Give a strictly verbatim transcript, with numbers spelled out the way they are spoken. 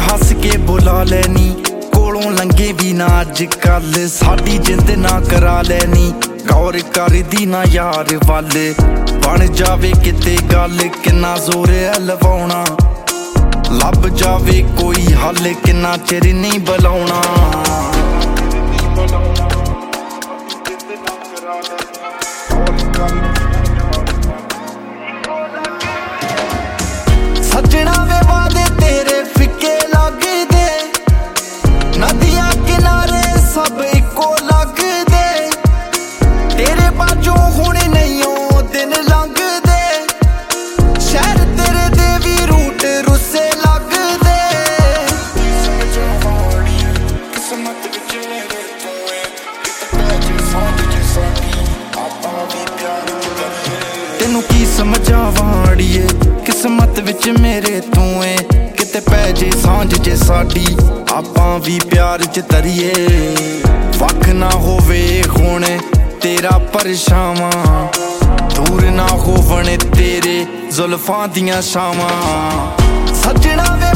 हस के बुला लैनी कोलों लंघे भी ना अज कल साडी जिंद ना करा लैनी गौर करदी ना यार वल बन जावे किते गल किन्ना जोर है लवाउणा लब जावे कोई हल किन्ना चिर नहीं बुलाउणा सजना वे वादे तेरे फिक्के लगदे नदियां किनारे सब इको लगदे तेरे बाजों हुण नहीं ओ दिन लंघदे शहर तेरे दे भी रूट रुस्से लगदे तेनू की समझावां अड़िए किस्मत विच मेरे तू है किते पै जे सांझ जे साडी आपां भी प्यार च तरीए वख ना होवे हुण तेरा परछावां दूर ना होवण तेरे जुल्फां दियां छावां सजना।